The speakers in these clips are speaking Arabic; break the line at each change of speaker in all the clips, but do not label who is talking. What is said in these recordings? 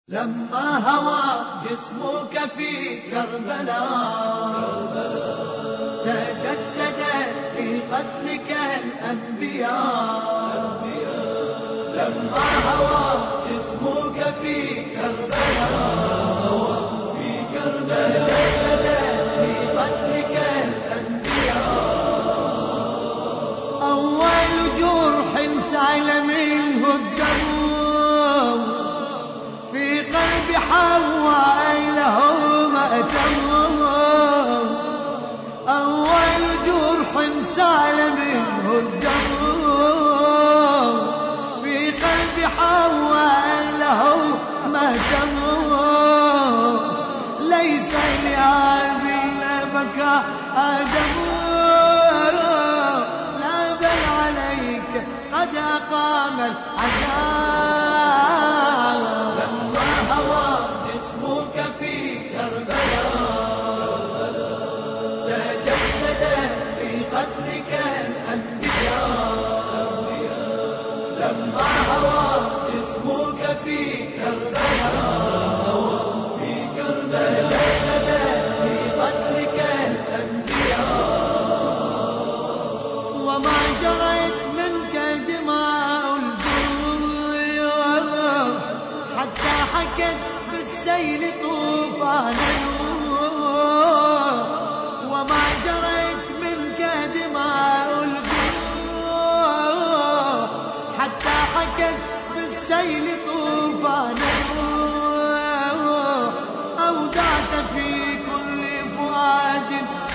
لما هوى جسمك في كربلاء تجسدت في قتلك الأنبياء. لما هوى جسمك في كربلاء تجسدت في قتلك الأنبياء. أول جرح سال منه الدم في قلب حواء له مأتم. أول جرح سال منه الدم في قلب حواء له مأتم. ليس لأبي بكى آدم لا بل عليك قد أقام العذاب. لما هوى جسمك في كربلاء تجسدت في قتلك الأنبياء. لما هوى جسمك في كربلاء تجسدت في قتلك الأنبياء. وما جرت منك دماء الجروح حتى حكت بالسيل طوفان نوح. وما جرت منك دماء الجروح حتى حكت بالسيل طوفان نوح. أودعت في كل فؤاد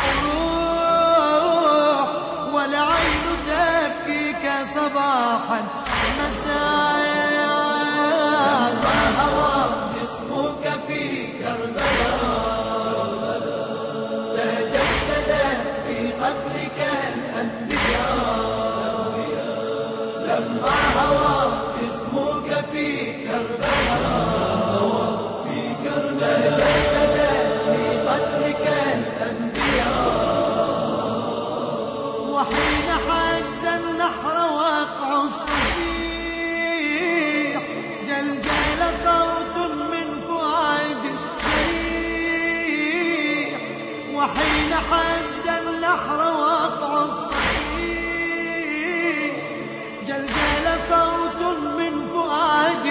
روح والعين تبكيك صباحا مساء. لما هوى جسمك في كربلاء تجسدت في قتلك الأنبياء. لما هوى جسمك في كربلاء تجسدت في قتلك الأنبياء. وحين حز النحر وقع الصبيح جلجل صوت من فؤاد جريح. وحين حز النحر وقع الصبيح جلجل صوت من فؤاد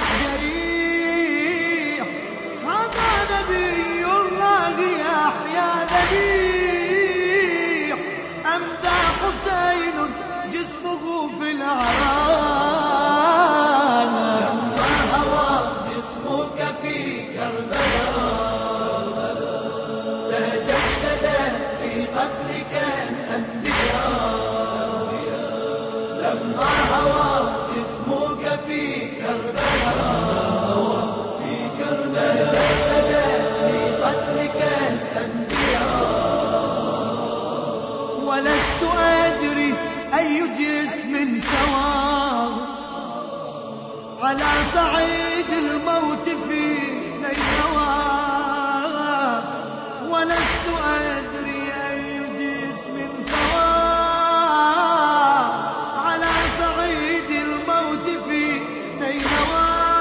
جريح. هذا نبي الله يحيى ذبيح أمدى حسين جسمه في العران. لما هوى جسمك في كربلاء تجسدت في قتلك الأنبياء. لما هوى جسمك في كربلاء تجسدت في قتلك الأنبياء. ولست أدري أي جسم ثوى على صعيد الموت في نينوى. ولست أدري أي جسم ثوى على صعيد الموت في نينوى.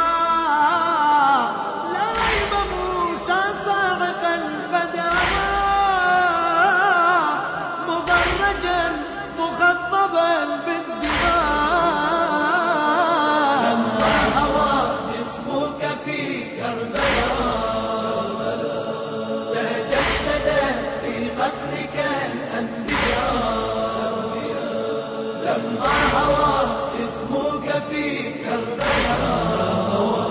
لما هوى جسمك في كربلاء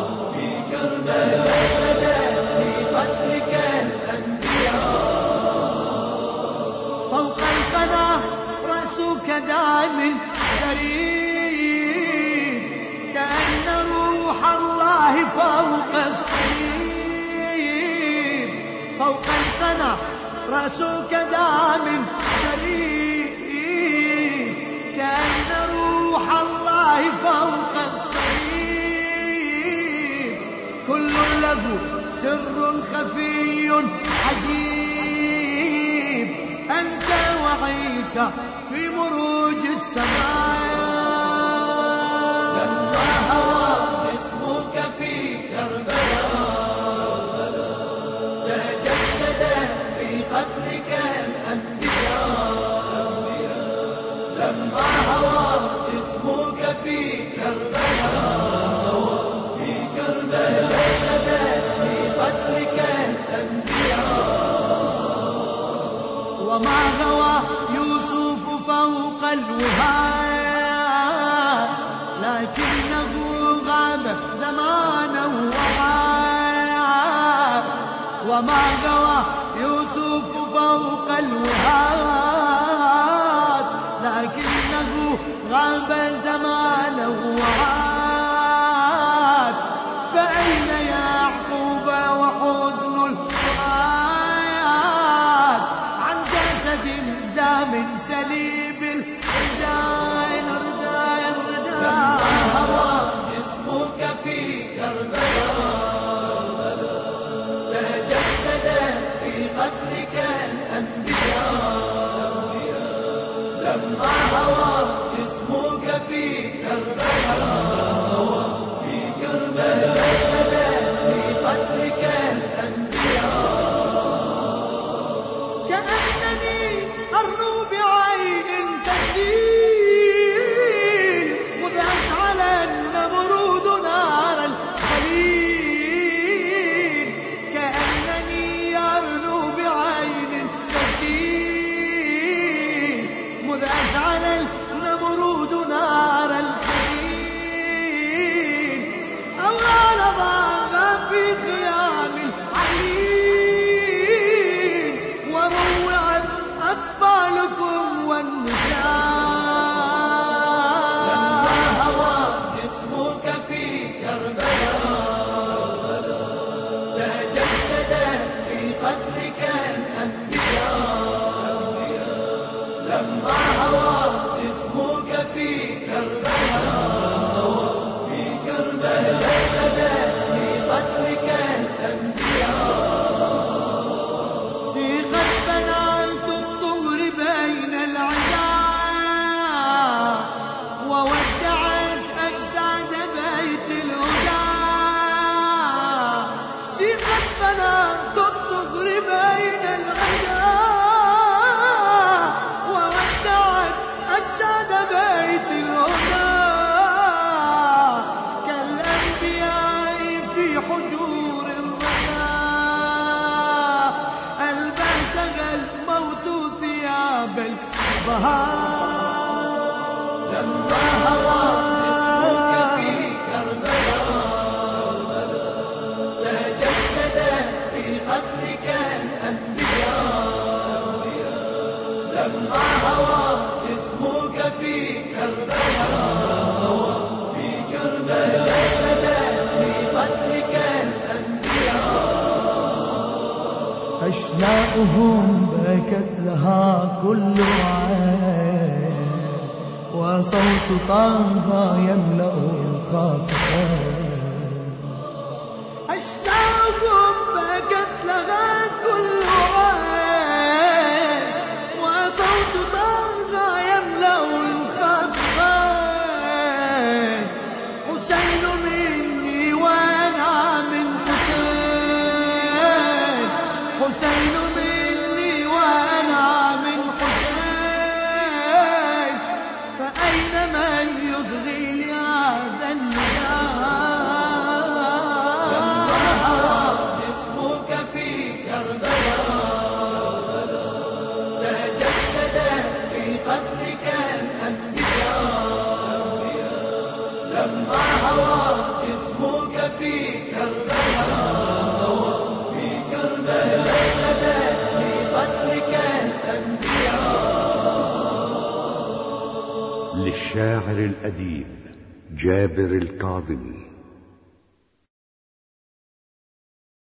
تجسدت في قتلك الأنبياء. فوق القنا رأسك دام شريف كأن روح الله فوق الصليب. فوق القنا رأسك دام شريف كأن روح الله فوق الصليب. كل له سر خفي عجيب أنت وعيسى في مروج السماء. لما هوى جسمك في كربلاء وما قوى يوسف فوق الوهاد، لكنه غاب زمانه وعاد. فأين يعقوب وحزن الفؤاد عن جسد ذا من سليب الرداء لما هوى جسمك في كربلاء، تجسد في قتلك الأنبياء. لما هوى جسمك في كربلاء، تجسد في قتلك الأنبياء. كأنني أرنو بعين تسيل مذ أشعل النمرود نار الخليل. كأنني أرنو بعين تسيل مذ أشعل النمرود نار الخليل. أول ضاغ في خيام الحليل، وروعت أطفالكم والنساء. لما هوى جسمك في كربلاء، تجسد في قتلك الأنبياء. لما هوى جسمك في كربلاء، تجسد في قتلك الأنبياء. سيقت بنات الطهر بين العداء، وودعت أجساد بيت الهدى. سيقت بنات الطهر بين العداء، وودعت أجساد بيت الهدى. حجور الرجاء ألبسها الموت ثياب البهاء. لما هوى جسمك في كربلاء، تجسد في قتلك الأنبياء. لما هوى جسمك في كربلاء، تجسد قتلك الأنبياء.
أشلاؤهم بكت لها كل عين، وصوت طه يملأ الخافقين.
أشلاؤهم بكت لها كل عين، وصوت طه يملأ الخافقين. حسين مني وأنا من حسين، حسين مني وأنا من حسين. فأين من يصغي لهذا النداء؟ لما هوى جسمك في كربلاء، تجسد في قتلك الأنبياء. لما هوى جسمك في كربلاء، تجسد في قتلك الأنبياء.
للشاعر الأديب جابر الكاظمي.